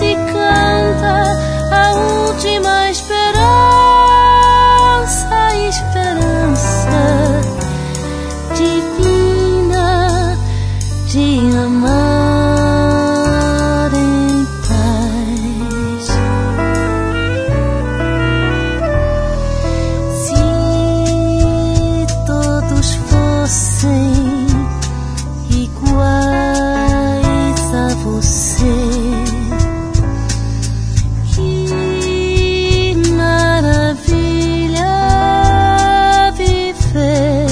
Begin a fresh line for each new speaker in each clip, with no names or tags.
se canta a última esperança, divina de amar em paz. Se todos fossem iguais a você, que maravilha viver.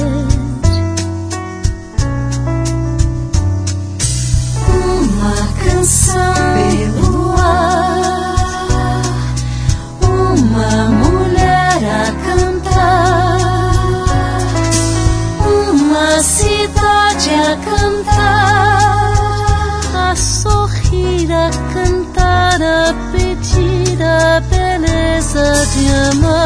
Uma canção pelo ar, uma mulher a cantar, uma cidade a cantar, a sorrir, a cantar, a pedir a beleza de amar.